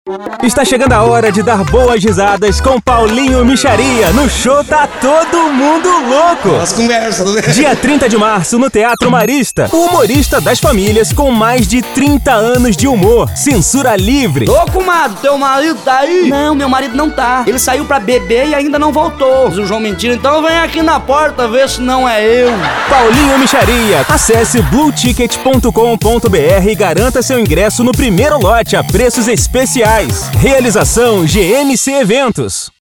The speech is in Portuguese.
Está chegando a hora de dar boas risadas com Paulinho Mixaria. No show tá todo mundo louco. As conversas, né? Dia 30 de março no Teatro Marista. O humorista das famílias com mais de 30 anos de humor. Censura livre. Ô, comadre, teu marido tá aí? Não, meu marido não tá. Ele saiu pra beber e ainda não voltou. Diz o João mentira, então vem aqui na porta ver se não é eu. Paulinho Mixaria. Acesse blueticket.com.br e garanta seu ingresso no primeiro lote a preços especiais. Realização GMC Eventos.